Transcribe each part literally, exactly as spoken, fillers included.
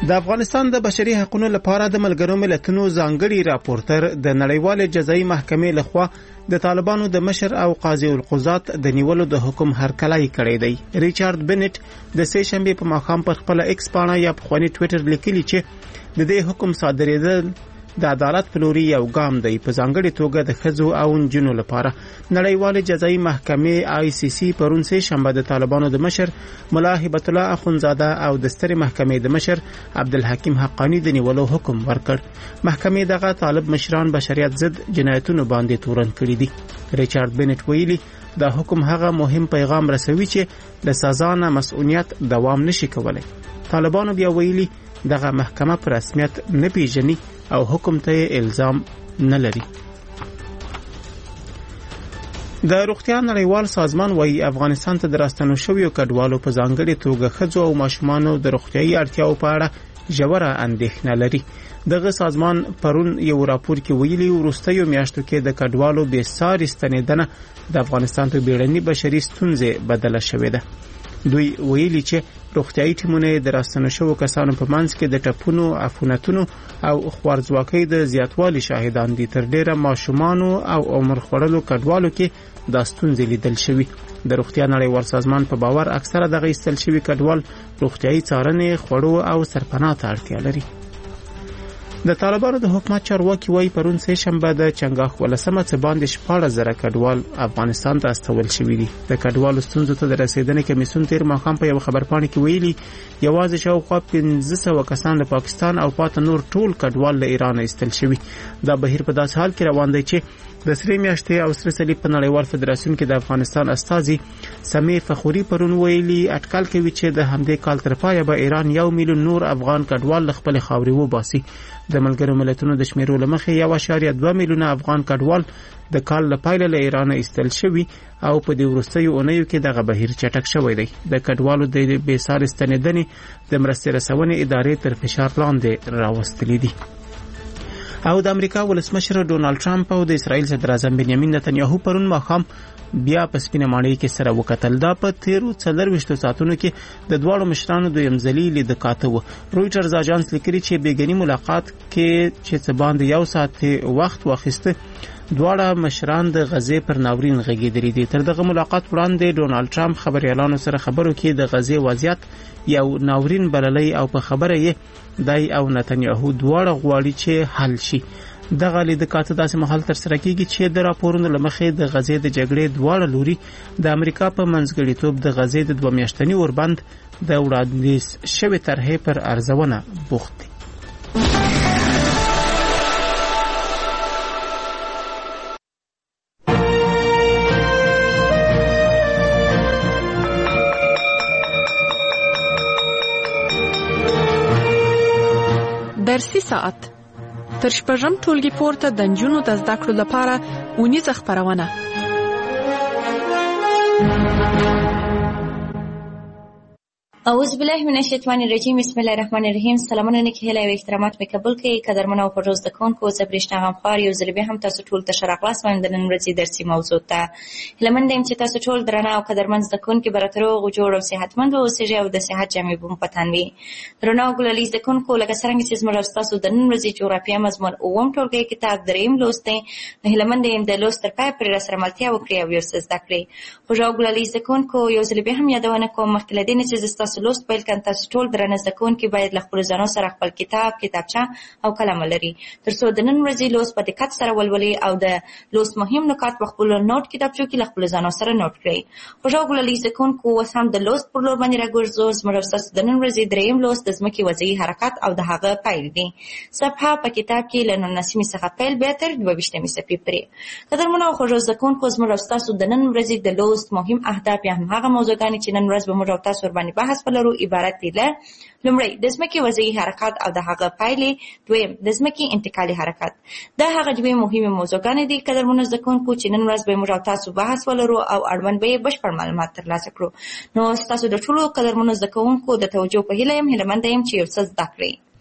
د افغانستان د بشري حقوقو لپاره د ملګرو ملتونو ځانګړي راپورټر د نړیوال جزایي محکمې لخوا د طالبانو د مشر او قاضي القضات د نیولو د حکم هرکلی کړی دی. ریچارډ بنټ د سه شنبه په ماښام پر خپل ایکس پاڼه یا په خوني ټوئیټر لیکلی چې د دې حکم صادرېدل د عدالت په لوري یو ګام دی، په ځانګړي توګه د ښځو او نجونو لپاره. نړیوال جزایي محکمې آی سی سی پرون سه شنبه د طالبانو د مشر ملا هبت الله اخونزاده او د سترې محکمې د مشر عبدالحکیم حقانی د نیولو حکم ورکړ. محکمې دغه طالب مشران بشریت ضد جنایتونو باندې تورن کړي دي. ریچارډ بنټ ویلي دا حکم هغه مهم پیغام رسوي چې د سزا نه مسؤلیت دوام نشي کولای. طالبانو بیا ویلي دغه محکمه پر رسمیت نه پیژني او حکم ته الزام نه لري. د روغتیا نړیوال سازمان وايي افغانستان ته د راستنو شویو کډوالو په ځانګړي توګه ښځو او ماشومانو د روغتیايي اړتیاو په اړه ژوره اندېښنه لري. دغه سازمان پرون یو راپور کې ویلي وروستیو میاشتو کې د کډوالو بې ساري ستنېدنه د افغانستان په بیړني بشري ستونزې بدله شوې ده. دوی ویلي چې روغتیايي ټیمونه د راستنو شوو کسانو په منځ کې د ټپونو، عفونتونو او خوارځواکۍ د زیاتوالي شاهدان دي. تر ډیره ماشومانو او عمر خوړلو کډوالو کې دا ستونزې لیدل شوي. د روغتیا نړیوال سازمان په باور اکثره دغه ایستل شوي کډوال روغتیايي څارنې، خوړو او سرپناه ته اړتیا لري. د طالبانو د حکومت چارواکي وايي پرون سه شنبه د چنګاښ ولسمه څه باندې شپاړس زره کډوال افغانستان ته استول شوي دي. د کډوالو ستونزو ته د رسیدنې کمیسیون تیر ماښام په یو خبرپاڼه کې ویلي یوازې شاوخوا پنځه سوه کسان له پاکستان او پاته نور ټول کډوال له ایران ایستل شوي. دا بهیر په داسې حال کې روان دی چې د سرې میاشتې او سره صلیب په نړیوال فدراسیون کې د افغانستان استازي سمې فخوري پرون ویلي اټکل کوي چې د همدې کال تر پایه به ایران یو میلیون نور افغان کډوال له خپل خاورې وباسي. د ملګرو ملتونو د شمیرو له مخې یو اعشاریه دوه میلیونه افغان کډوال د کال له پیله له ایران ایستل شوي او په دې وروستیو اونیو کې دغه بهیر چټک شوی دی. د کډوالو د بې ساري ستنېدنې د مرستې رسونې ادارې تر فشار لاندې راوستلې دي. او د امریکا ولسمشر ډونالد ټرمپ او د اسرائیل صدر اعظم بنیامین نتنیاهو پرون ماښام بیا په سپینه ماڼۍ کې سره وکتل. دا په تیرو څلرویشتو ساعتونو کې د دواړو مشرانو دویم ځلي لید کاته و. رویټرز اژانس لیکلي چې بیګني ملاقات کې چې څه باندې یو ساعت وخت واخیسته دواړه مشران د غزې پر ناورین غږېدلي دي. تر دغه ملاقات وړاندې ډونالد ټرمپ خبريالانو سره خبرو کې د غزې وضعیت یو ناورین بللی او په خبره یې دای او نتنیاهو دواړه غواړي چې حل شي. دغه لید کاته داسې مهال تر سره کیږي چې د راپورونو له مخې د غزې د جګړې دواړه لوري د امریکا په منځګړیتوب د غزې د دوه میاشتني اوربند د وړاندیز شوې طرحې پر ارزونه بوخت دي. درسي ساعت تر شپږم ټولګي پورته د نجونو د زده کړو لپاره اونیزه خپرونه. اعوذ بالله من الشیطان الرجیم. بسم الله الرحمن الرحیم. سلامونه نیک هیله او احترامات مې قبول کړئ. قدرمن او پروز د کوونکو زبرشتنا غمخوار یو ځل بیا هم تاسو ټول ته ښه راغلاست وایم د نن ورځې درسي موضوع ته. هیله یم چې تاسو ټول درانه او قدرمن زده کوونکي به راته روغ جوړ او صحتمند واوسئ او د صحت جامې به مو په تن وي. درنو او ګلالي زده کوونکو لکه څرنګه چې زموږ ستاسو د نن ورځې جغرافیه مضمون اووم ټولګي کتاب دریم لوست دی. هیله مند یم د لوست تر پایه پورې راسره ملتیا وکړئ او یو څه زده کړئ. خوږ او ګلالي زده کوونکو یو ځل بیا هم یادونه کوم مخکې له دې نه چې زه ستاسو لوست پیل کړم تاسو ټول درنه زده کوونکي باید له خپلو ځانو سره خپل کتاب، کتابچه او قلم ولري تر څو د نن ورځې لوست په دقت سره ولولئ او د لوست مهم نکات په خپلو نوټ کتابچو کې له خپلو ځانو سره نوټ کړئ. خوږ او ګلالي زده کوونکو اوس هم د لوست پر لور باندې راګرځو. زموږ او ستاسو د نن ورځې دریم لوست د ځمکې وضعي حرکت او د هغه پیل دی. صفحه په کتاب کې له نولسمې څخه پیل بیا تر دوه ویشتمې صفحې پورې. قدرمنو او خوږو زده کوونکو زموږ او ستاسو د نن ورځې د لوست مهم اهداف یا هم هغه موضوعګانې چې نن ورځ به موږ او تاسو ورباندې بحث ولرو عبارت دي له لومړی د ځمکې وضعي حرکت او د هغه پایلې، دویم د ځمکې انتقالي حرکت. دا هغه دوه مهمې موضوعګانې دي قدرمنو زده کوونکو چې نن ورځ به موږ او تاسو بحث ولرو او اړوند به یې بشپړ معلومات ترلاسه کړو. نو ستاسو د ټولو قدرمنو زده کوونکو د توجه په هیله یم هیله منده یم چې یو څه زده کړئ.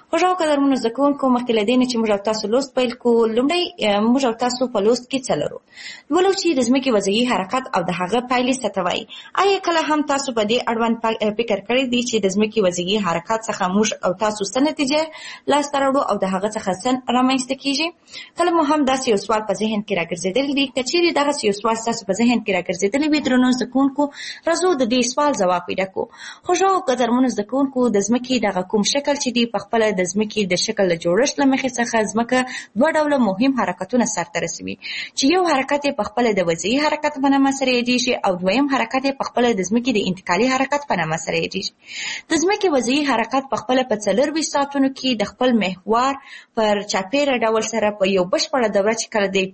خو ژو قدرمنو زده کوونکو مخکې له دې نه چې موږ او تاسو لوست پیل کړو، لومړی موږ او تاسو په لوست کې څه لرو؟ لولو چې د ځمکې وضعي حرکت او د هغه پایلې څه ته وایي. آیا کله هم تاسو په دې اړوند فکر کړی دی چې د ځمکې وضعي حرکت څخه موږ او تاسو څه نتیجه لاسته راوړو او د هغه څخه څه رامنځته کیږي؟ کله مو هم داسې یو سوال په ذهن کې راګرځېدلی دی؟ که چیرې دغسې یو سوال ستاسو په ذهن کې راګرځېدلی وي درنو زده کوونکو، راځو د دې سوال ځواب پیدا کړو. خو ژو قدرمنو زده کوونکو، د ځمکې دغه کوم شکل چې دی په خپله د ځمکې د شکل د جوړښت له مخې څخه ځمکه دوه ډوله مهم حرکتونه سرته رسوي، چې یو حرکت یې په خپله د وضعي حرکت په نامه سره یادېږي او دویم حرکت یې په خپله د ځمکې د انتقالي حرکت په نامه سره یادېږي. د ځمکې وضعي حرکت په خپله په څلرویشت ساعتونو کې د خپل محور پر چاپېره ډول سره په یو بشپړه دوره چې کله دی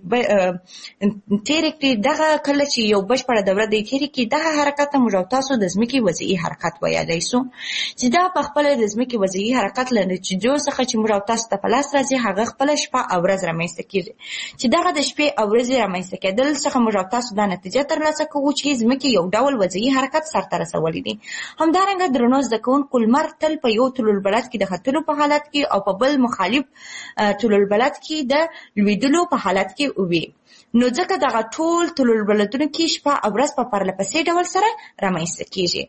تېرې کړي، دغه کله چې یو بشپړه دوره دی تېرې کړي، دغه حرکت ته موږ او تاسو د ځمکې وضعي حرکت ویلی سو، چې دا په خپله د ځمکې وضعي حرکت له نتیجو څخه چې موږ او تاسو ته په لاس راځي هغه خپله شپه او ورځ رامنځته کېږي، چې دغه د شپې او ورځې رامنځته کېدل څخه موږ او تاسو دا نتیجه ترلاسه کوو چې ځمکې یو ډول وضعي حرکت سرته رسولی دی. همدارنګه درنو زده کوونکو، لمر تل په یو طولالبلد کې د ختلو په حالت کې او په بل مخالف طولالبلد کې د لوېدلو په حالت کې وي، نو ځکه دغه ټول طولالبلدونو کې شپه او ورځ په پرله پسې ډول سره رامنځته کېږي.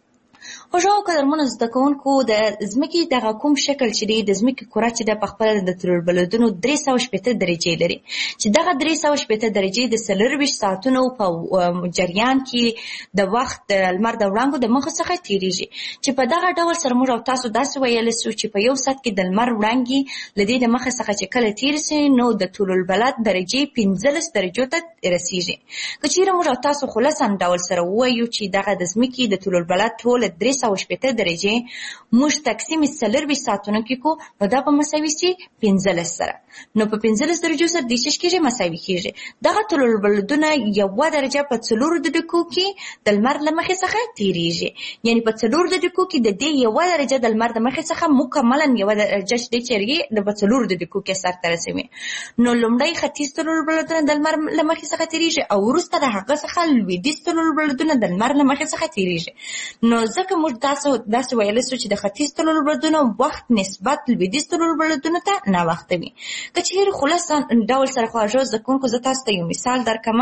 خو ژو قدرمنو زده کوونکو، د ځمکې دغه کوم شکل چې دی، د ځمکې کره چې ده په خپله د طولالبلدونو درې سوه شپېته درجې لري، چې دغه درې سوه شپېته درجې د څلرویشت ساعتونو په جریان کې د وخت د لمر د وړانګو د مخه څخه تېرېږي، چې په دغه ډول سره موږ او تاسو داسې ویلی سو چې په یو ساعت کې د لمر وړانګې له دې د مخه څخه چې کله تېرې سي، نو د طولالبلد درجې پنځلس درجو ته رسېږي. که چېرې موږ او تاسو خلاصن ډول سره ووایو چې دغه د ځمکې د طولالبلد ټوله درې سوه شپېته درجې موږ تقسیم څلرویشت ساعتونو کې کو، نو دا به مساوي سي پنځلس سره، نو په پنځلس درجو سره دې څه کېږي؟ مساوي کېږي. دغه طولالبلدونه یوه درجه په څلورو دقیقو کې د لمر له مخې څخه تېرېږي، یعنې په څلورو دقیقو کې د دې یوه درجه د لمر د مخې څخه مکملا یوه درجه چې دی چېرې د په څلورو دقیقو کې سرته رسوي. نو لومړی ختیځ طولالبلدونه د لمر له مخې څخه تېرېږي او وروسته د هغه څخه لوېدیځ طولالبلدونه د لمر له مخې څخه تېرېږي. نو ځکه موږ تاسو داسې ویلی سو چې د ختیځ طولالبلدونو وخت نسبت لوېدیځ طولالبلدونو ته ناوخته وي. که چېرې خلاص ډول سره خواږه زده کوونکو، زه تاسو ته یو مثال درکړم.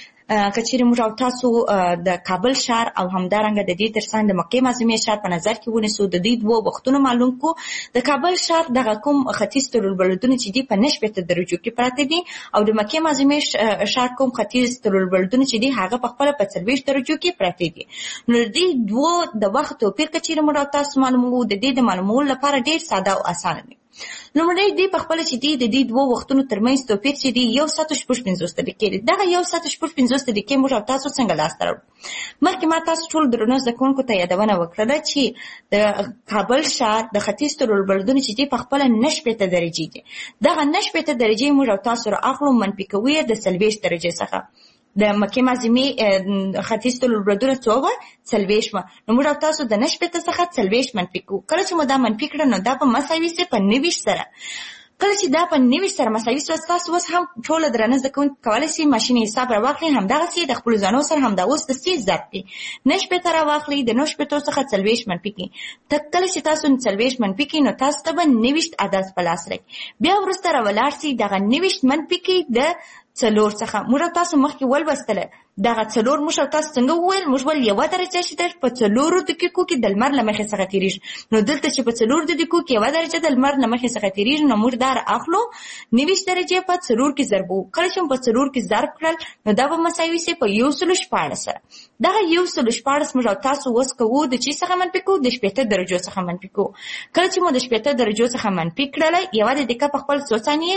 که چېرې موږ او تاسو د کابل ښار او همدارنګه د دې تر څنګ د مکې معظمې ښار په نظر کې ونیسو، د دې دوو وختونو معلوم کړو. د کابل ښار دغه کوم ختیځ طولالبلدونه چې دي په نه شپېته درجو کې پراته دي، او د مکې معظمې ښار کوم ختیځ طولالبلدونه چې دي هغه په خپله په څلوېښت درجو کې پراته دي. نو د دې دوو د وخت توپیر که چېرې موږ او تاسو معلوموو، د دې د معلومولو لپاره ډېر ساده او اسانه دی. لومړی دی په خپله چې دی د دې دوو وختونو ترمنځ توپیر چې دی یو ساعت او شپږ پنځوس دقیقې دی. دغه یو ساعت او شپږ پنځوس دقیقې موږ او تاسو څنګه لاسته راوړو؟ مخکې ما تاسو ټول درنو زده کوونکو ته یادونه وکړله چې د کابل ښار د ختیځ طولالبلدونه چې دی په خپله نه شپېته درجې دي. دغه نه شپېته درجې موږ او تاسو رااخلو، منفي کوو یې د څلوېښت درجې څخه. د مکې معظمې ختیځ طولالبلدونه څو وه؟ څلوېښت وه. نو موږ او تاسو د نه شپېته څخه څلوېښت منفي کوو. کله چې مو دا منفي کړه، نو دا به مساوي سي په نوېښت سره. کله چې دا په نوېښت سره مساوي سوه، ستاسو اوس هم ټوله درانه زده کوونکي کولی سي ماشین حساب راواخلي، همدغسې د خپلو ځانو سره همدا اوس د سي ضرب کړي. نه شپېته راواخلي، د نهو شپېتو څخه څلوېښت منفي کړي. کله چې تاسو څلوېښت منفي کړي، نو تاسو ته به نوېښت عدد په لاس راکړي. بیا وروسته راولاړ سي، دغه نوېښت منفي کړي د څلور څخه. موږ تاسو مخکې ولوستله دغه څلور موږ تاسو څنګه وویل؟ موږ ویل یوه درجه چې ده په څلورو دقیقو کې د لمر له مخې څخه تېرېږي. نو دلته چې په څلورو دقیقو کې یوه درجه د لمر له مخې څخه تېرېږي، نو موږ دا اخلو نوېښت درجې په څلور کې ضربوو. کله چې مو په څلور کې ضرب کړل، نو دا به مساوي سي په یو سلو شپاړس سره. دغه یو سلو شپاړس موږ تاسو اوس کوو د چی څخه منفي کوو؟ د شپېته درجو څخه منفي کوو. کله چې مو د شپېته درجو څخه منفي کړله، یوه دقیقه په خپل څو ثانیې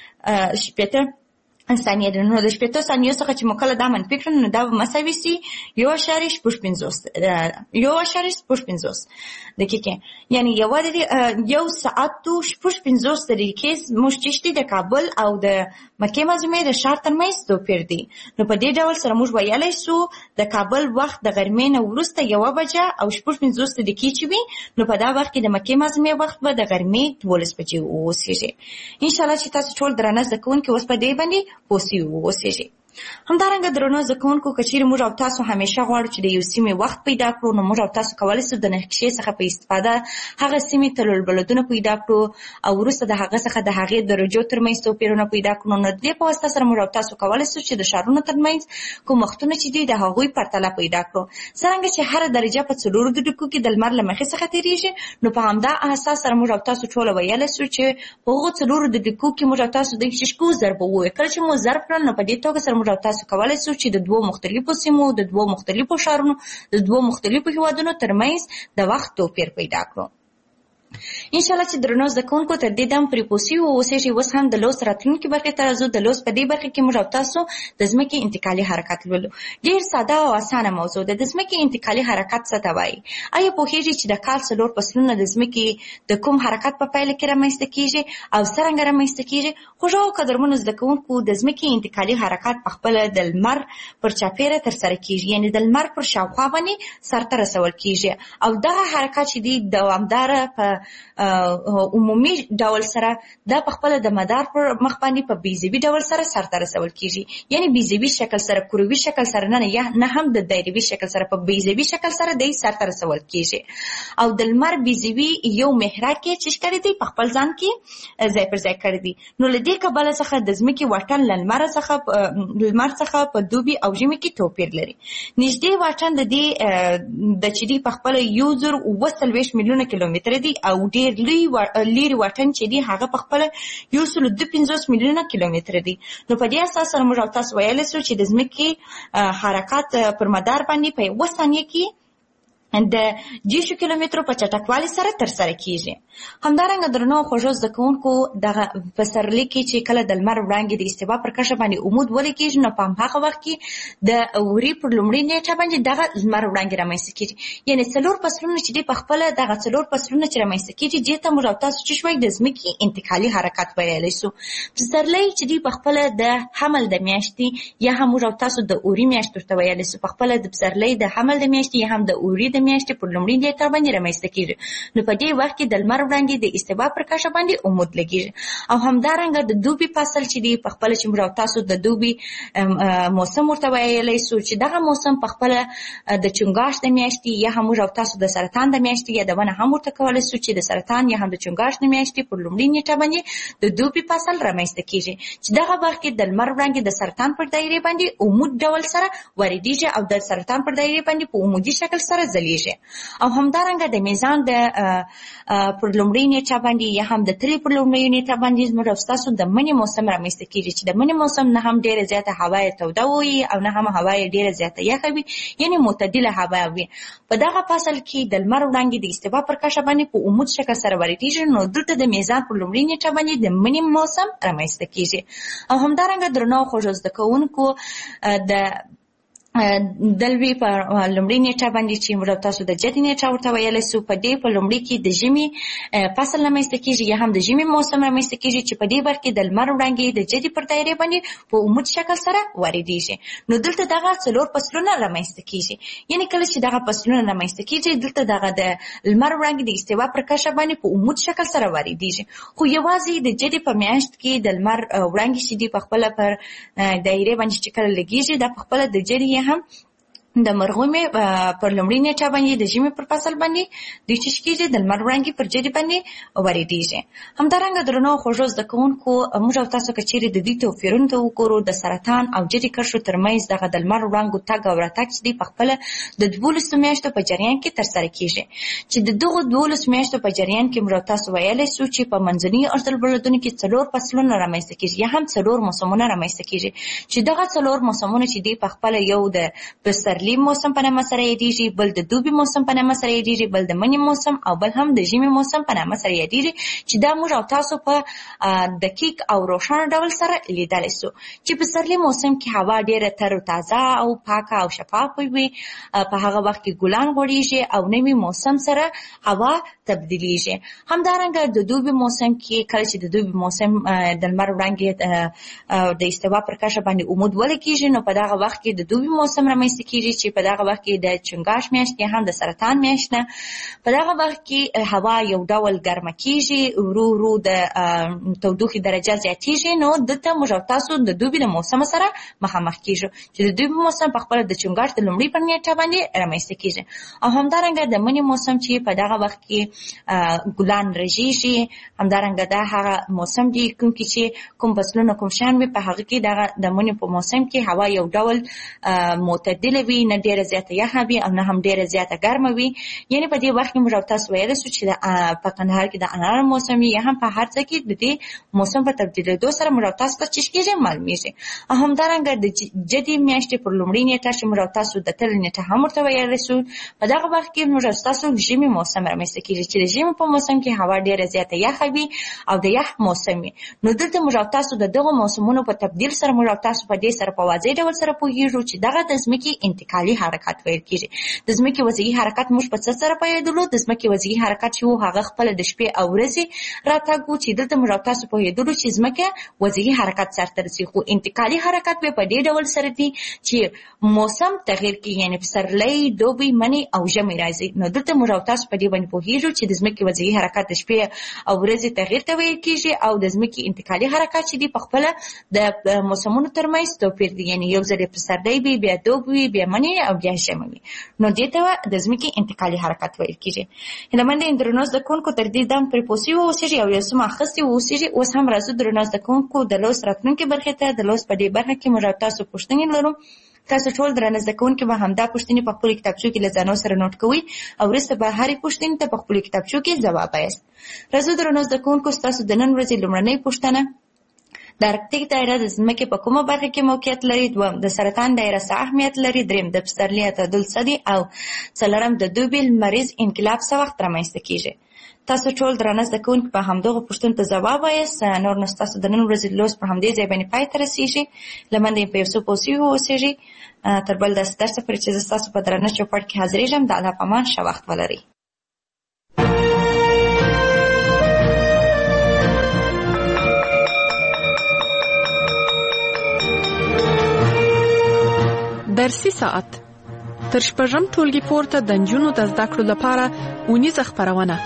شپېته ثانیې ده. نو د شپېتو ثانیو څخه چې مو کله دا منفي کړل، نو دا به مساوي سي یو اعشاریه شپږ پنځوس یو اعشاریه شپږ پنځوس دقیقې، یعنې یوه یو ساعت او شپږ پنځوس دقیقې موږ چې شتي د کابل او د مکې معظمې د ښار ترمنځ توپیر دی. نو په دې ډول سره موږ ویلی سو د کابل وخت د غرمې نه وروسته یوه بجه او شپږ پنځوس دقیقې چې وي، نو په دا وخت کې د مکې معظمې وخت به د غرمې دولس بجې واوسېږي. انشاءالله چې تاسو ټول درانه زده کوونکي اوس په دې باندې پوه سوي واوسېږي. همدارنګه درنو زده کوونکو که چیرې موږ او تاسو همیشه غواړو چې د یو سیمې وخت پیدا کړو، نو موږ او تاسو کولی شو د نقشې څخه په استفاده هغه سیمې تللبلدونه پیدا کړو او وروسته د هغه څخه د هغې درجو ترمنځ توپیرونه پیدا کړو. نو د دې په واسطه سره موږ او تاسو کولی شو چې د ښارونو ترمنځ کوم وختونه چې دي د هغوی پرتله پیدا کړو. څرنګه چې هره درجه په څلورو دقیقو کې د لمر له مخې څخه تېرېږي، نو په همدا اساس سره موږ او تاسو ټوله ویلی شو چې په هغو څلورو دقیقو کې موږ او تاسو د ششکو ضرب ووایو. کله چې مو ضرب کړل، نو په دې توګه سره موږ او تاسو کولی شو چې د دوو مختلفو سیمو، د دوو مختلفو ښارونو، د دوو مختلفو هیوادونو ترمنځ د وخت توپیر پیدا کړو. انشاءالله چې درنو زده کوونکو تر دې دم پرې پوه سوي واوسېږئ. اوس هم د لوست راتلونکي برخې ته راځو. د لوست په دې برخه کې موږ او تاسو د ځمکې انتقالي حرکت لولو. ډېر ساده او اسانه موضوع ده. د ځمکې انتقالي حرکت څه ته وایي؟ آیا پوهېږئ چې د کال څلور فصلونه د ځمکې د کوم حرکت په پایله کې رامنځته کېږي او څرنګه رامنځته کېږي؟ خوږو او قدرمنو زده کوونکو، د ځمکې انتقالي حرکت پخپله د لمر پر چاپېره ترسره کېږي، یعنې د لمر پر شاوخوا باندې سرته رسول کېږي او دغه حرکت چې دی دوامداره په عمومي ډول سره دا پخپله د مدار پر مخ باندې په بیضوي ډول سره سرته رسول کېږي، یعنې بیضوي شکل سره، کروي شکل سره نه یا نه هم د دایروي شکل سره، په بیضوي شکل سره دی سرته رسول کېږي. او د لمر بیضوي یو محرک یې چې کړی دی په خپل ځان کې ځای پر ځای کړی دی. نو له دې کبله څخه د ځمکې واټن له لمر څخه لمر څخه په دوبي او ژمي کې توپیر لري. نږدې واټن د دې د چې دی پخپله یو زر اووه څلوېښت میلیونه کیلومتره دی او ډېر لوی لیرې واټن چې دی هغه پخپله یو سل دوه پنځوس میلیونه کیلومتره دی. نو په دې اساس سره موږ او تاسو ویلی شو چې د ځمکې حرکت پر مدار باندې په یوه ثانیه کې د دیرشو کیلومترو په چټکوالي سره ترسره کېږي. همدارنګه درنو خوږو زده کوونکو، دغه پسرلي کې چې کله د لمر وړانګې د استوا پر کرښه باندې عمود ولګېږي، نو په همهغه وخت کې د اوري پر لومړۍ نیټه باندې دغه لمر وړانګې رامنځته کېږي. یعنې څلور فصلونه چې دی پخپله دغه څلور فصلونه چې رامنځته کېږي، دې ته موږ او تاسو چې شوی د ځمکې انتقالي حرکت ویلی شو. پسرلی چې دی پخپله د حمل د میاشتې یا هم موږ او تاسو د اوري میاشت ورته ویلی شو. پخپله د پسرلي د حمل د میاشتې یا هم د اوري د میاشتې پر لومړۍ نیټه باندې رامنځته کېږي. نو په دې وخت کې د لمر وړانګې د استوا پر کرښه باندې عمود لګېږي. او همدارنګه د دوبي فصل چې دی پخپله چې موږ او تاسو د دوبي موسم ورته ویلی شو، چې دغه موسم پخپله د چنګاښ د میاشتې یا هم موږ او تاسو د سرطان د میاشتې یادونه هم ورته کولی شو، چې د سرطان یا هم د چنګاښ د میاشتې پر لومړۍ نیټه باندې د دوبي فصل رامنځته کېږي، چې دغه وخت کې د لمر وړانګې د سرطان پر دایرې باندې عمود ډول سره واردېږي او د سرطان پر دایرې باندې په عمودي شکل سره ځلیږي. او همدارنګه د میزان د پر لومړۍ نیټه باندې یا هم د تلې پر لومړۍ نیټه باندې زموږ او ستاسو د مني موسم رامنځته کېږي، چې د مني موسم نه هم ډېره زیاته هوا یې توده وي او نه هم هوا یې ډېره زیاته یخه وي، یعنې معتدله هوا وي. په دغه فصل کې د لمر وړانګې د استوا پر کرښه باندې په عمود شکل سره واردېږي، نو دلته د میزان پر لومړۍ نیټه باندې د مني موسم رامنځته کېږي. او همدارنګه درنو خوږو زده کوونکو، د دلوي په لومړۍ نیټه باندې چې موږ تاسو د جدي نیټه ورته ویلی شو، په دې په لومړۍ کې د ژمي فصل رامنځته کېږي یا هم د ژمي موسم رامنځته کېږي، چې په دې برخه کې د لمر وړانګې د جدي پر دایرې باندې په عمود شکل سره واردېږي. نو دلته دغه څلور فصلونه رامنځته کېږي، یعنې کله چې دغه فصلونه رامنځته کېږي، دلته دغه د لمر وړانګې د استوا پر کرښه باندې په عمود شکل سره واردېږي. خو یوازې د جدي په میاشت کې د لمر وړانګې چې دي پخپله پر دایرې باندې چې کله لګېږي، دا پخپله د جدي هم د مرغومې پر لومړۍ نیټه باندې د ژمي پر فصل باندې دوی چې کېږي د لمر وړانګې پر جدي باندې واردېږي. همدارنګه درنو خوږو زده کوونکو، موږ او تاسو که چیرې د دې توپیرونو ته وګورو، د سرطان او جدي کرښو ترمنځ دغه د لمر وړانګو تګ او راتګ چې دی پخپله د دولسو میاشتو په جریان کې ترسره کېږي، چې د دغو دولسو میاشتو په جریان کې موږ او تاسو ویلی شو چې په منځنیو ارضالبلدونو کې څلور فصلونه رامنځته کېږي یا هم څلور موسمونه رامنځته کېږي، چې دغه څلور موسمونه چې دی پخپله یو د پسرلي موسم په نامه سره یادېږي، بل د دوبي موسم په نامه سره یادېږي، بل د مني موسم او بل هم د ژمي موسم په نامه سره یادېږي، چې دا موږ او تاسو په دقیق او روښانه ډول سره لیدلی شو. چې پسرلي موسم کې هوا ډېره تر تازه او پاکه او شفافه وي، په هغه وخت کې ګلان غوړېږي او نوي موسم سره هوا تبدیلیږي. همدارنګه د دوبي موسم کې کله چې د دوبي موسم د لمر وړانګې د استوا پر کرښه باندې عمود ولګېږي، نو په دغه وخت کې د دوبي موسم رامنځته کېږي، چې په دغه وخت کې د چنګاښ میاشت یا هم د سرطان میاشت نه په دغه وخت کې هوا یو ډول ګرمه کیږي، ورو ورو د تودوخې درجه زیاتیږي. نو دلته موږ او تاسو د دوبي د موسم سره مخامخ کیږو چې د دوبي موسم په خپل د چنګاښ د لومړي پر نیټه باندې رامنځته کیږي. او همدارنګه د مني موسم چې په دغه وخت کې ګلان رژیږي، همدارنګه دا هغه موسم دی کوم کې چې کوم فصلونه کوم شان وي، په هغه کې دغه د مني په موسم کې هوا یو ډول معتدله وي، نه ډیره زیاته یخه وي او نه هم ډیره زیاته ګرمه وي. یعنی په دې وخت کې موږ او تاسو ویلی سو چې په کندهار کې د انار موسم یا هم په هر ځای کې د دې موسم په تبدیلېدو سره موږ او تاسو ته چې کېږي معلومیږي. او همدارنګه د جدي میاشتې پر لومړۍ نیټه چې موږ او تاسو د تل نیټه هم ورته ویلی سو، په دغه وخت کې موږ او تاسو ژمي موسم رامنځته کېږي چې د ژمي په موسم کې هوا ډیره زیاته یخه وي او د یخ موسم وي. نو دلته موږ او تاسو د دغه موسمونو په تبدیل سره موږ او تاسو په دې سره په واضح ډول سره پوهیږو چې دغه د ځمکې انتقالي حرکت ویل کېږي. د ځمکې وضعي حرکت موږ په څه سره پوهېدلو؟ د ځمکې وضعي حرکت چې و هغه خپله د شپې او ورځې راتګ و، چې دلته موږ او تاسو پوهېدلو چې ځمکه وضعي حرکت سرته رسي. خو انتقالي حرکت به په دې ډول سره دی چې موسم تغیر کوي، یعنې پسرلی، دوبی، منی او ژمی راځي. نو دلته موږ او تاسو په دې باندې پوهېږو چې د ځمکې وضعي حرکت د شپې او ورځې تغیر ته ویل کېږي، او د ځمکې انتقالي حرکت چې دی په خپله د موسمونو ترمنځ توپیر دی، یعنې یو ځل پسرلی وي، بیا دوبی وي، بیا منی او بیا ژمی وي. نو دې ته د ځمکې انتقالي حرکت ویل کېږي. هیله مند یم درنو زده کوونکو تر دې دم پرې پوه سوي واوسېږي او یو څه مو اخیستي واوسېږي. اوس هم راځو درنو زده کوونکو د لوست راتلونکې برخې ته. د لوست په دې برخه کې موږ او تاسو پوښتنې لرو. تاسو ټول درنه زده کوونکي به همدا پوښتنې په خپلو کتابچو کې له ځانو سره نوټ کوئ او وروسته به هرې پوښتنې ته په خپلو کتابچو کې ځواب وایاست. راځو درنو زده کوونکو ستاسو د نن ورځې لومړنۍ پوښتنه: د ارکتیک دایره د ځمکې په کومه برخه کې موقعیت لري؟ دوم، د سرطان دایره څه اهمیت لري؟ دریم، د پسرلي اعتدال څه دی؟ او څلورم، د دوبي لمریز انقلاب څه وخت رامنځته کیږي؟ تاسو ټول درنه زده کوونکي په همدغو پوښتنو ته ځواب وایاست. نور نو ستاسو د نن ورځې لوست په همدې ځای باندې پای ته رسېږي. له منده یې په یو څه پوه سوي واوسېږئ. تر بل داسې درسه پورې چې زه ستاسو په درنه چوپړ کې حاضرېږم، د الله په امان ښه وخت ولرئ. درسي ساعت تر شپږم ټولګي پورته د نجونو د زده کړو لپاره اونیزه خپرونه.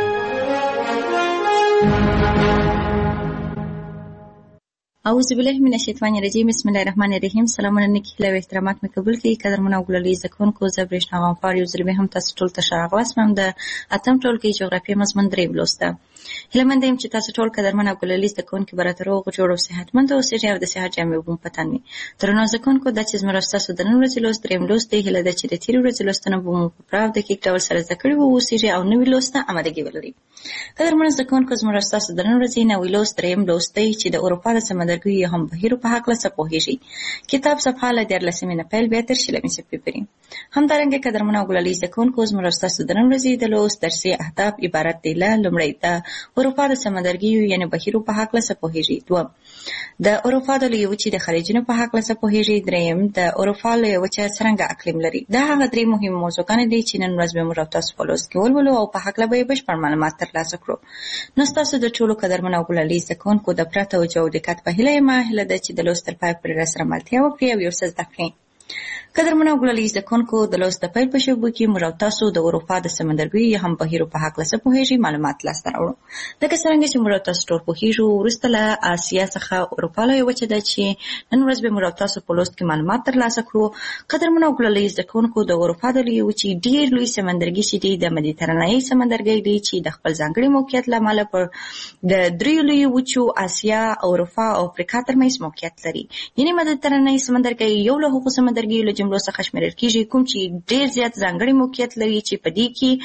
اعوذ بالله من الشیطان الرجیم. بسم الله الرحمن الرحیم. سلامونه نیکی هیله او احترامات مې قبول کړئ. قدرمن او ګلالي زده کوونکو، زه برېښنا غنفار یو ځل بیا هم تاسو ټول ته ښه راغلاست. د اتم ټولګي جغرافیې مضمون درې لوسته. هیله مند یم چې تاسو ټول قدرمن او ګلالي زده کوونکي به راته روغ جوړ او صحتمند اوسئ او د صحت جامې به مو په تن وي. درنو زده کوونکو، دا چې زموږ ستاسو د نن ورځې لوست درېیم لوست دی. هیله ده چې د تېرې ورځې لوستونه به مو په پوره او دقیق ډول سره زده کړي واوسېږي او نوي لوست ته امادګي ولرئ. قدرمن زده کوونکو، زموږ ستاسو د نن ورځې نوی لوست درېیم لوست دی چې د اروپا د سمندرګیو یا هم بهیرو په هکله څه پوهېږئ. کتاب صفحه له دیارلسمې نه پیل بیا تر شلمې صفحې پورې. همدارنګه قدرمن او ګلالي زده کوونکو، زموږ ستاسو د نن ورځې د لوست درسي اهداف عبارت دي له: لومړی، د اروپا د سمندرګیو یعنې بهیرو په هکله څه پوهېږئ. دوم، د اروپا د لویې وچې د خلیجونو په هکله څه پوهېږئ. درېیم، د اروپا لویه وچه څرنګه اقلیم لري. دا هغه درې مهمې موضوعګانې دي چې نن ورځ به موږ او تاسو په لوست کې ولولو او په هکله به یې بشپړ معلومات ترلاسه کړو. نو ستاسو د ټولو قدرمن او ګلالي زده کوونکو د پوره توجه او دقت په هیله یم. هیله ده چې د لوست تر پایه پورې راسره ملتیا وکړئ او یو څه زده کړئ. قدرمن او ګلالي زده کوونکو، د لوست د پیل په شېبو کې موږ او تاسو د اروپا د سمندرګیو یا هم بهیرو په هکله څه پوهېږئ معلومات لاسته راوړو. لکه څرنګه چې موږ او تاسو ټول پوهېږو، وروسته له اسیا څخه اروپا لویه وچه ده چې نن ورځ به موږ او تاسو په لوست کې معلومات ترلاسه کړو. قدرمن او ګلالي زده کوونکو، د اروپا د لویې وچې ډېر لوی سمندرګي چې دی د مدیترانهیي سمندرګی دی چې د خپل ځانګړي موقعیت له امله پر د دریو لویو وچو اسیا، اروپا او افریقا ترمنځ موقعیت لري. یعنې مدیترانهیي سمندرګی یو له هغو سمندرګیو له جملو څخه شمیرل کېږي کوم چې ډېر زیات ځانګړی موقعیت لري چې په دې کې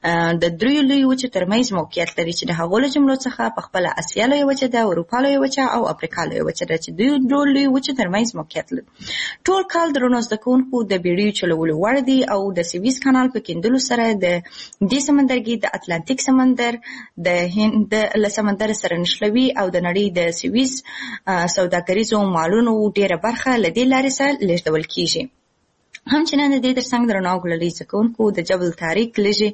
د دریو لویو وچو ترمنځ موقعیت لري چې د هغو له جملو څخه په خپله اسیا لویه وچه ده، اروپا لویه وچه او افریقا لویه وچه ده چې دوی ډول لویو وچو ترمنځ موقعیت لري. ټول کال درنو زده کوونکو د بیړیو چلولو وړ دي او د سویس کانال په کیندلو سره د دې سمندرګي د اتلانتیک سمندر د هند له سمندر سره نښلوي او د نړۍ د سویس سوداګریزو مالونو ډېره برخه له دې لارې سره لېږدول کېږي. همچنان د دې ترڅنګ درنو ګلالي زده کوونکو، د جبل طارق لږې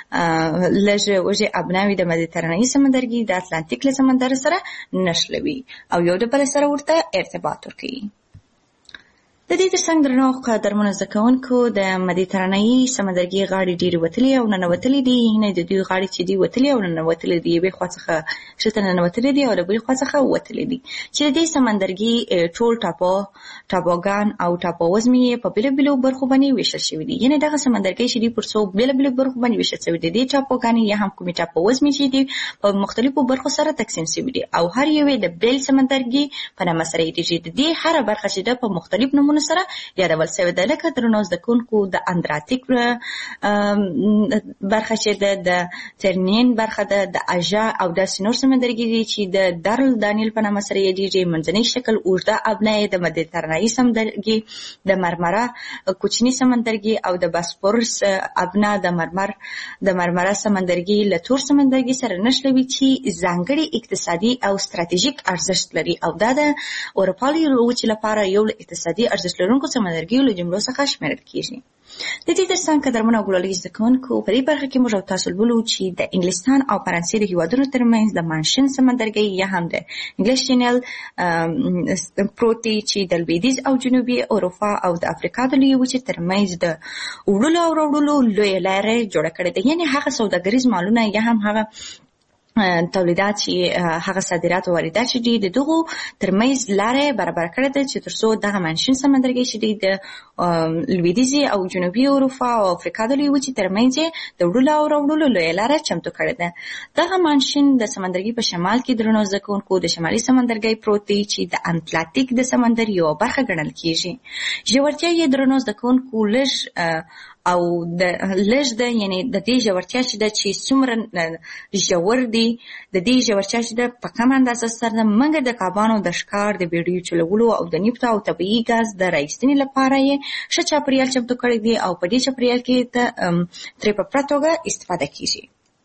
لږ وږې ابناوې د مدیترانهیي سمندرګي د اتلانتیک له سمندر سره نښلوي او یو د بل سره ورته ارتباط ورکوي. د دې ترڅنګ درنو قدرمنو زده کوونکو د مدیترانه‌ایي سمندرګي غاړې ډېرې وتلې او ننوتلې دي. نه د دوی غاړې چې دي وتلې او ننوتلې دي، یوې خوا څخه ښکته ننوتلې دي او له بلې خوا څخه وتلې دي، چې د دې سمندرګي ټول ټاپو ټاپوګان او ټاپووزمې یې په بېلو بېلو برخو باندې ویشل شوي دي. یعنې دغه سمندرګي چې دي پر څو بېلو بېلو برخو باندې ویشل شوي دي. دې ټاپوګانې یا هم کومې ټاپووزمې چې دي په مختلفو برخو سره تقسیم شوي دي او هر یو د بېل سمندرګي په نامه سره یادېږي. د دې هره برخه چې ده په مختلف نومونو سره یادول شوې ده، لکه درنو زده کوونکو د اندراتیک برخه چې ده، د ترنین برخه ده، د اژا او داسې نور سمندرګي دي چې د دارل دانیل په نامه سره یادېږي. منځنی شکل اوږده ابنا یې د مدیترانه‌ایي سمندرګي، د مرمره کوچني سمندرګي او د باسفورس ابنا د مرمر د مرمره سمندرګي له تور سمندرګي سره نښلوي چې ځانګړي اقتصادي او ستراتیژیک ارزښت لري او دا د اروپا لویې لپاره یو له اقتصادي ارزښت لرونکو سمندرګیو له جملو څخه شمیرل کیږي. د دې ترڅنګ قدرمنو او ګلالي زده کوونکو په دې برخه کې موږ او تاسو لولو چې د انګلستان او فرانسې د هیوادونو ترمنځ د مانشن سمندرګي یا هم د انګلیش چینل پروت دی چې د لویدیځ او جنوبي اروپا او د افریقا د لویې وچې ترمنځ د وړلو او راوړلو لویه لاره جوړه کړې ده. یعنې هغه سوداګریز مالونه یا هم هغه تولیدات چې هغه صادرات او واردات چې دي د دغو ترمنځ لاره برابر کړې ده چې تر څو دغه مانشن سمندرګي چې دي د لویدیځي او جنوبي اروپا او افریقا د لویې وچې ترمنځ د وړلو او راوړلو لویه لاره چمتو کړې ده. دغه مانشن د سمندرګي په شمال کې درنو زده کوونکو د شمالي سمندرګي پروت دی چې د اتلانتیک د سمندر یوه برخه ګڼل کیږي. ژورتیا یې درنو زده کوونکو لږ او د لږ ده، یعنې د دې ژورتیا چې ده چې څومره ژور دي، د دې ژورتیا چې ده په کم اندازه سره ده مګر د کبانو د ښکار، د بیړیو چلولو او د نفت او طبیعي ګاز د راایستنې لپاره یې ښه چاپریال چمتو کړی دی او په دې چاپریال کې ترې په پوره توګه استفاده کیږي.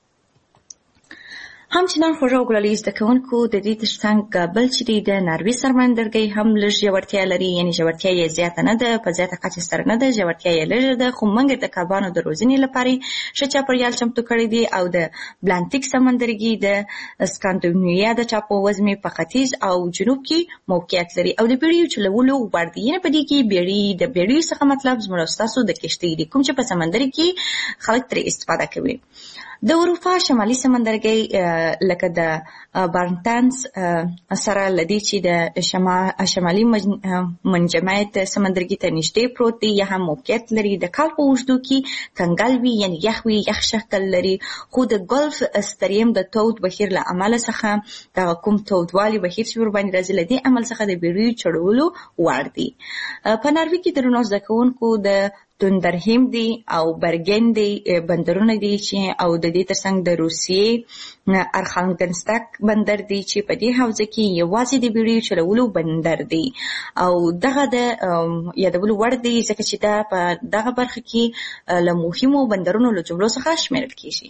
همچنان خوږه او ګلالي زده کوونکو د دې ترڅنګ بل چې دی د ناروې سمندرګي هم لږ ژورتیا لري، یعنې ژورتیا یې زیاته نه ده، په زیاته کچه سره نه ده، ژورتیا یې لږه ده، خو مګر د کبانو د روزنې لپاره ښه چاپریال چمتو کړی دی او د بلانتیک سمندرګي د سکانډینیویا د ټاپووزمې په ختیځ او جنوب کې موقعیت لري او د بیړیو چلولو وړ دی. یعنې په دې کې بیړۍ د بیړیو څخه مطلب زموږ او ستاسو د کښتۍ دي کوم چې په سمندر کې خلک ترې استفاده کوي. د اروپا شمالي سمندرګي لکه د بارنتانس سره لدی چې د شمالي منجمد سمندرګي ته نږدې پروت دی یا هم موقعیت لري. د کال په اوږدو کې کنګل وي، یعنې یخ وي، یخ شکل لري، خو د ګلف ستریم د تود بهیر له امله څخه دغه کوم تودوالي بهیر چې ورباندې راځي له دې عمل څخه د بیړیو چړولو وړ دی. په ناروې کې درنو زده کوونکو د توندرهیم دی او برګن دی بندرونه دي چې او د دې ترڅنګ د روسیې ارخانګلسک بندر دی چې په دې حوزه کې یوازې د بیړیو چلولو بندر دی او دغه د یادولو وړ دی ځکه چې دا په دغه برخه کې له مهمو بندرونو له جملو څخه شمیرل کیږي.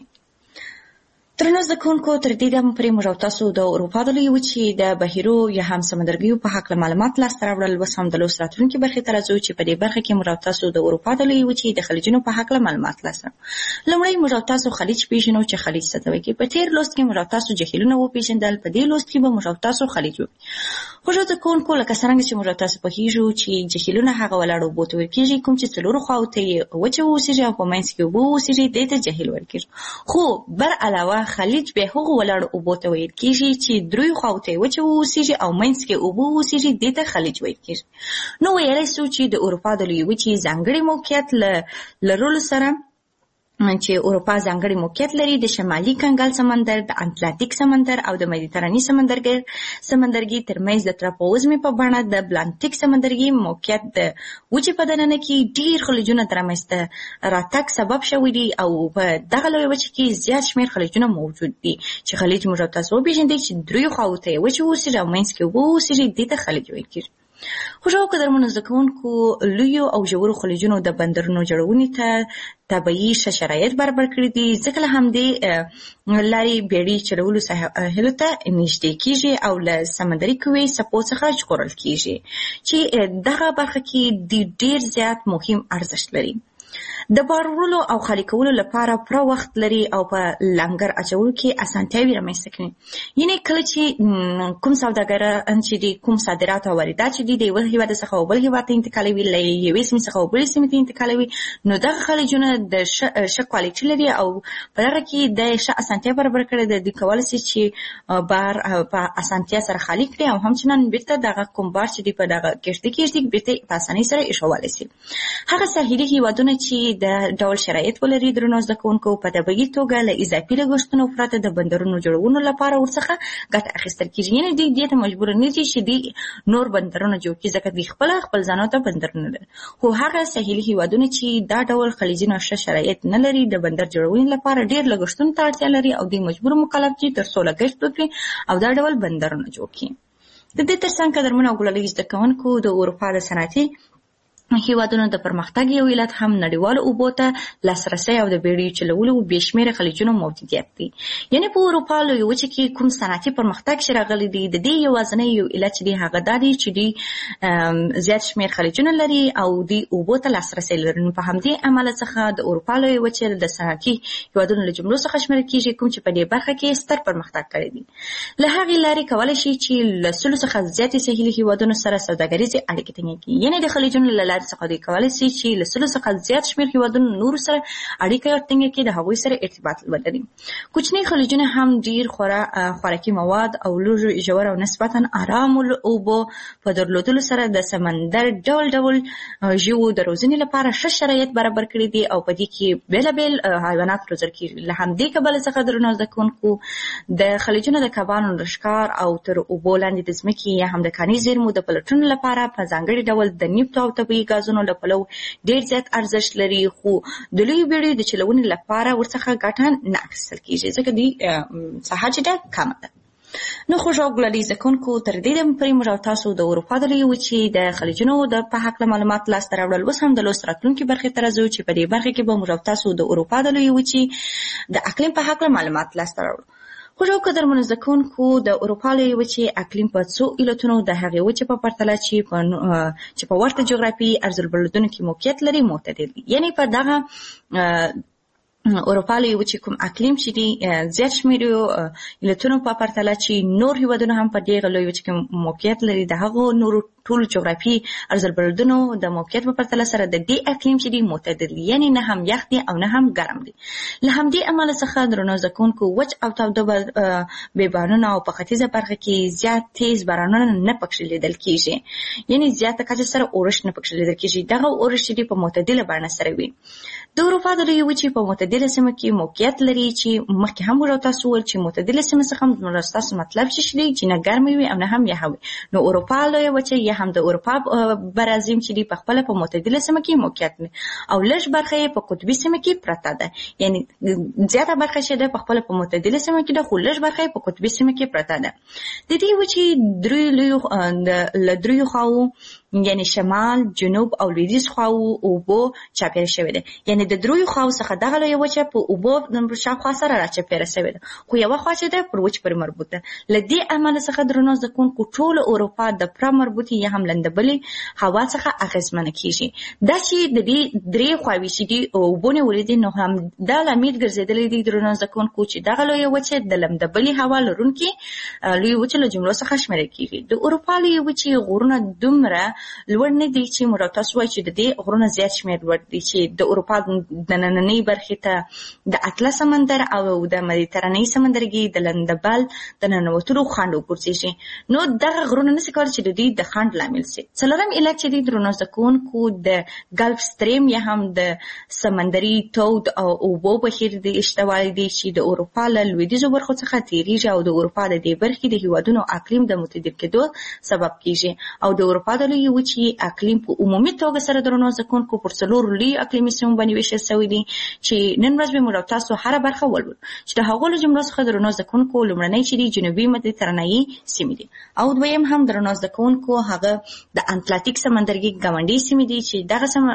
درنو زده کوونکو تر دې دمه پورې موږ او تاسو د اروپا د لویې وچې د بحیرو یا هم سمندرګیو په هکله معلومات لاسته راوړل. اوس هم د لوست راتلونکي برخې ته راځو چې په دې برخه کې موږ او تاسو د اروپا د لویې وچې د خلیجونو په هکله معلومات لاسته راوړو. لومړی موږ او تاسو خلیج پیژنو چې خلیج څه ته وایي. په تېر لوست کې موږ او تاسو جهیلونه وپېژندل، په دې لوست کې به موږ او تاسو خلیج وپېژنو. خوږو زده کوونکو لکه څرنګه چې موږ او تاسو پوهېږو چې جهیلونه هغه ولاړ اوبو ته ویل کېږي کوم چې څلورو خواو ته یې وچه واوسېږي او په منځ کې اوبه واوسېږي، دې ته جهیل ویل کېږي. خو بر علاوه خلیج بیا هغو ولاړو اوبو ته ویل کېږي چې دریو خواو ته یې وچه واوسېږي او منځ کې اوبه واوسېږي، دې ته خلیج ویل کېږي. نو ویلی سو چې د اروپا د لویې وچې ځانګړی موقعیت لرلو سره چې اروپا ځانګړی موقعیت لري د شمالي کنګل سمندر، د اتلانتیک سمندر او د مدیترانې سمندرګي سمندرګي ترمنځ د ټراپووزمې په بڼه د بلانتیک سمندرګي موقعیت د وچې په دننه کې ډېر خلیجونه د رامنځته راتګ سبب شوي دي او په دغه لویه وچې کې زیات شمېر خلیجونه موجود دي چې خلیج موږ تاسو وپېژندئ چې دریو خواو ته یې وچې واوسېږي او منځ کې اوبه واوسېږي، دې ته خلیج ویل کېږي. خوږو قدرمنو زده کوونکو لویو او ژورو خلیجونو د بندرونو جوړونې ته طبیعي ښه شرایط برابر کړي دي، ځکه له همدې لارې بیړۍ چلولو ساحلو ته نږدې کېږي او له سمندري قوې څپو څخه ژغورل کېږي چې دغه برخه کې ډېر زیات مهم ارزښت لري. د بار وړلو او خالي کولو لپاره پوره وخت لري او په لنګر اچولو کې اسانتیاوې رامنځته کوي. یعنې کله چې کوم سوداګر چې دي کوم صادرات او واردات چې دي د یوه هېواد څخه بل هېواد ته انتقالوي، له یوې سیمې څخه بلې سیمې ته انتقالوي، نو دغه خلیجونه د ښه کوالټي لري او په دغه کې د ښه اسانتیا برابر کړې ده. دوی کولی شي چې بار په اسانتیا سره خالي کړي او همچنان بیرته دغه کوم بار چې دي په دغه کښتۍ کې ږدي بیرته په اسانۍ سره ایښودلی شي. هغه ساحلي هېوادونه چې د ډول شرایط ولري درنو زده کوونکو په طبیعي توګه له اضافي لګښتونو پرته د بندرونو جوړولو لپاره ورڅخه ګټه اخیستل کېږي. یعنې دوی دې ته مجبور نه دي چې دوی نور بندرونه جوړ کړي ځکه دوی خپله خپل ځانو ته بندرونه لري. خو هغه ساحلي هېوادونه چې دا ډول خلیجونه ښه شرایط نه لري د بندر جوړونې لپاره ډېر لګښتونو ته اړتیا لري او دوی مجبور مکلف دي تر څو لګښت وکړي او دا ډول بندرونه جوړ کړي. د دې تر څنګ قدرمنو او ګلالۍ زده کوونکو د اروپا د صنعتي هېوادونو د پرمختګ یو علت هم نړیوالو اوبو ته لاسرسی او د بیړیو چلولو بې شمېره خلیجونو موجودیت دی. یعنې په اروپا لویې وچې کې کوم صنعتي پرمختګ چې راغلی دی د دې یوازینی یو علت چې دی هغه دا دی چې دوی زیات شمېر خلیجونه لري او دوی اوبو ته لاسرسی لري. نو په همدې امله څخه د اروپا لویې وچې د صنعتي هېوادونو له جملو څخه شمېرل کېږي کوم چې په دې برخه کې ستر پرمختګ کړی دی. له هغې لارې کولی شي چې له سلو څخه زیاتې ساحلي هېوادونو سره سوداګریزې اړیکې ټینګې کړي. یعنې د خلیجونو له لارې څخه دوی کولی شي چې له سلو څخه زیات شمېر هېوادونو نورو سره اړیکه ټینګه کړي، د هغوی سره ارتباط ولري. کوچني خلیجونه هم ډېر خورا خوراکي مواد او لږ ژور او نسبتا ارام اوبو په درلودلو سره د سمندر ډول ډول ژوو د روزنې لپاره ښه شرایط برابر کړي دي او په دې کې بېلابېل حیوانات روزل کېږي. له همدې کبله څخه درنو زده کوونکو د خلیجونو د کبانو د ښکار او تر اوبو لاندې د ځمکې یا هم د کاني زیرمو د پلټنو لپاره په ځانګړي ډول د نفتو او طبیعي ګازونو له پلو ډېر زیات ارزښت لري. خو د لویو بیړیو د چلونې لپاره ورڅخه ګټه نه اخیستل کېږي ځکه دوی ساحه چې ده کمه ده. نو خوږ او ګلالۍ زده کوونکو تر دې دمه پورې موږ او تاسو د اروپا د لویې وچې د خلیجونو د په هکله معلومات لاسته راوړل. اوس هم د لوست راتلونکي برخې ته راځو چې په دې برخه کې به موږ او تاسو د اروپا د لویې وچې د اقلیم په هکله معلومات لاسته راوړو. خوږ او قدرمنو زده کوونکو د اروپا لویې وچې اقلیم په څو علتونو د هغې وچې په پرتله چې په چې په ورته جغرافیایي عرضالبلدونو کې موقعیت لري معتدل دي. یعنې په دغه اروپا لویې وچې کوم اقلیم چې دي زیات شمېر علتونو په پرتله چې نور هېوادونه هم په دغه لویې وچې کې موقعیت لري د هغو نورو ټول جغرافیایي عرضالبلدونو د موقعیت په پرتله سره د دې اقلیم چې دي معتدل دي. یعنې نه هم یخ دي او نه هم ګرم دي. له همدې امله څخه درنو زده کوونکو وچ او تاوده بیابانونه او په ختیځه برخه کې زیات تیز بارانونه نه پکښې لیدل کېږي. یعنې زیاته کچه سره اورښت نه پکښې لیدل کېږي. دغه اورښت چې دي په معتدله بڼه سره وي. د اروپا د لویې وچې په معتدله سیمه کې موقعیت لري چې مخکې هم موږ تاسو وویل چې معتدله سیمه څخه موږ ستاسو مطلب چې دی چې نه ګرمې وي او نه هم یخه وي. نو اروپا لویه وچه یا هم د اروپا برازیم چې دی په خپله په معتدله سیمه کې موقعیت لري او لږ برخه یې په قطبي سیمه کې پرته ده. یعنې زیاته برخه چې ده په خپله په معتدله سیمه کې ده خو لږ برخه یې په قطبي سیمه کې پرته ده. د دې وچې دریو لویو له دریو خواوو یعنی شمال، جنوب او لویدیځ خواوو اوبو چاپېره شوې ده. یعنې د دریو خواو څخه دغه لویه وچه په اوبو شاوخوا سره راچاپېره شوې ده خو یوه خوا چې ده پر وچ پورې مربوط ده. له دې امله څخه درنو زده کوونکو ټوله اروپا د پوره مربوطې یا هم لندبلې هوا څخه اغېزمنه کېږي. دا چې د دې درې خواوې چې دي اوبو نیولې دي نو هم دا لامل ګرځېدلی دی درنو زده کوونکو چې دغه لویه وچه د لمدبلې هوا لرونکې لویې وچې له جملو څخه شمېرل کېږي. د اروپا لویې وچې غرونه دومره لوړ نه دي چې موږ تاسو وایي چې د دې غرونه زیات شمېر لوړ دي چې د اروپا د نننۍ برخې ته د اطلس سمندر او د مدیترانې سمندرګي د لندبل د ننوتلو خنډ وګرځېږي. نو دغه غرونه نشي کولی چې د دې د خنډ لامل شي. څلورم علت چې دی درنو زده کوونکو د ګلف سټریم یا هم د سمندري تود او اوبو بهیر د اشتوالی دی چې د اروپا له لویدیځو برخو څخه تېرېږي او د اروپا د دې برخې د هېوادونو اقلیم د متعدل کېدو سبب کېږي. او د اروپا د لویې وچې اقلیم په عمومي توګه سره درنو زده کوونکو پر څلورو لویو اقلیمي سیمو باندې ویشل شوی دي چې نن ورځ به موږ تاسو هره برخه ولولو چې د هغو له جملو څخه درنو زده کوونکو لومړنۍ چې دي جنوبي مدیترانهیي سیمې دي او دویم هم درنو زده کوونکو هغه د اتلانتیک سمندرګي ګاونډي سیمې دي چې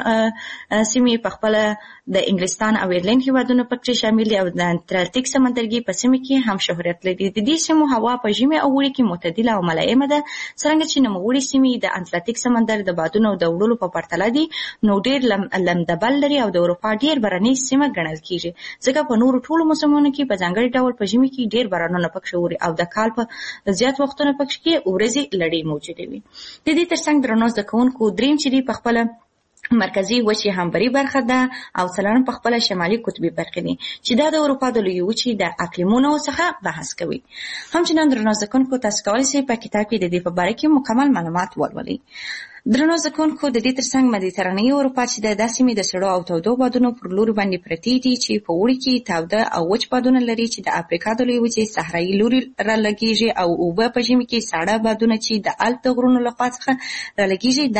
دغه سیمې په خپله د انګلستان او ایرلند هېوادونو پکې شامل دي او د اتلانتیک سمندرګي په سیمه کې هم شهرت لري. د دې سیمو هوا په ژمي او اوړي کې معتدله او ملایمه ده څرنګه چې نوموړې سیمې د اتلانتیک سمندر د بادونو د وړلو په پرتله دي نو ډیر لم لمدبل لري او د اروپا ډیر باراني سیمه ګڼل کیږي ځکه په نورو ټولو موسمونو کې په ځانګړي ډول په ژمي کې ډیر بارانونه پکښ اوري او د کال په زیات وختونو پکښ کې ورځې لړۍ موجوده وي. د دې ترڅنګ درنو زده کوونکو دریم چې دی په خپل مرکزی وچې همبري برخه ده او څلورم په خپل شمالي قطبي برخه دي چې دا د اروپا د لوی وچې د اقلیمونو څخه بحث کوي. همچنان درنو زده کوونکو تاسو کولی شئ په کتاب کې د دې په باره کې مکمل معلومات ولولئ. درنو زده کوونکو د دې ترڅنګ مدیترانې اروپا چې د داسې مې د سړو او تودو بادونو پر لوري باندې پرتې دي چې په اوړي کې تاوده او وچ بادونه لري چې د افریقا د لوی وچې صحرایي لوري را لګیږي او اوبه په ژمي کې ساړه بادونه چې د الپ د غرونو لخوا څخه را لګیږي